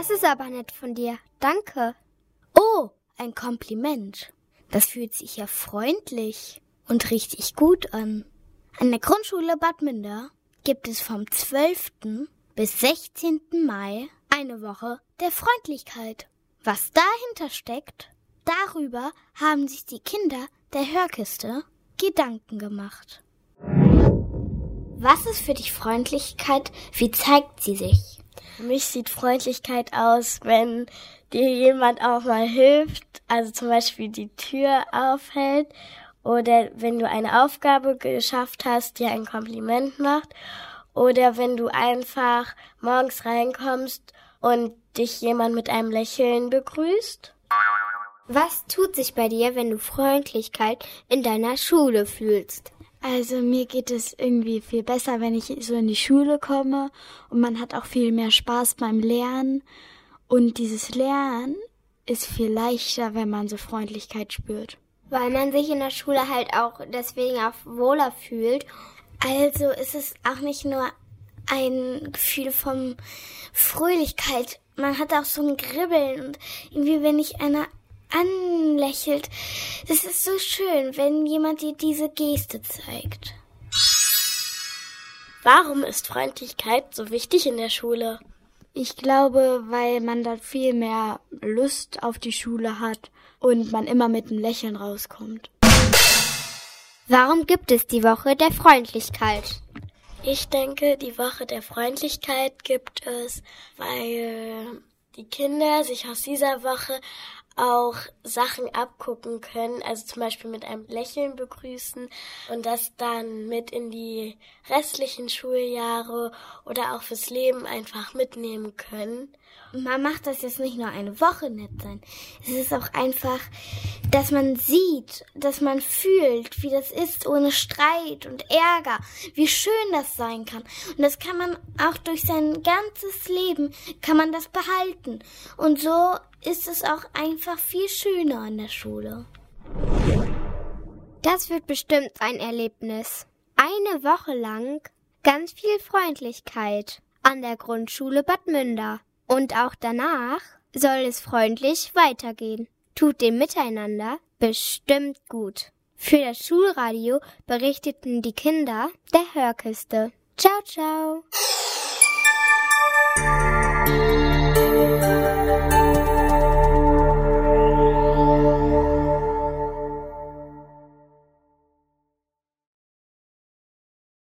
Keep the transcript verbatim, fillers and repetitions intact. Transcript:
Das ist aber nett von dir. Danke. Oh, ein Kompliment. Das fühlt sich ja freundlich und richtig gut an. An der Grundschule Bad Münder gibt es vom zwölften bis sechzehnten Mai eine Woche der Freundlichkeit. Was dahinter steckt, darüber haben sich die Kinder der Hörkiste Gedanken gemacht. Was ist für dich Freundlichkeit? Wie zeigt sie sich? Für mich sieht Freundlichkeit aus, wenn dir jemand auch mal hilft, also zum Beispiel die Tür aufhält oder wenn du eine Aufgabe geschafft hast, dir ein Kompliment macht oder wenn du einfach morgens reinkommst und dich jemand mit einem Lächeln begrüßt. Was tut sich bei dir, wenn du Freundlichkeit in deiner Schule fühlst? Also mir geht es irgendwie viel besser, wenn ich so in die Schule komme und man hat auch viel mehr Spaß beim Lernen. Und dieses Lernen ist viel leichter, wenn man so Freundlichkeit spürt. Weil man sich in der Schule halt auch deswegen auch wohler fühlt. Also ist es auch nicht nur ein Gefühl von Fröhlichkeit. Man hat auch so ein Kribbeln und irgendwie, wenn dich einer anlächelt, das ist so schön, wenn jemand dir diese Geste zeigt. Warum ist Freundlichkeit so wichtig in der Schule? Ich glaube, weil man da viel mehr Lust auf die Schule hat und man immer mit einem Lächeln rauskommt. Warum gibt es die Woche der Freundlichkeit? Ich denke, die Woche der Freundlichkeit gibt es, weil die Kinder sich aus dieser Woche auch Sachen abgucken können, also zum Beispiel mit einem Lächeln begrüßen und das dann mit in die restlichen Schuljahre oder auch fürs Leben einfach mitnehmen können. Man macht das jetzt nicht nur eine Woche nett sein. Es ist auch einfach, dass man sieht, dass man fühlt, wie das ist ohne Streit und Ärger, wie schön das sein kann. Und das kann man auch durch sein ganzes Leben, kann man das behalten. Und so ist es auch einfach viel schöner an der Schule. Das wird bestimmt ein Erlebnis. Eine Woche lang ganz viel Freundlichkeit an der Grundschule Bad Münder. Und auch danach soll es freundlich weitergehen. Tut dem Miteinander bestimmt gut. Für das Schulradio berichteten die Kinder der Hörkiste. Ciao, ciao.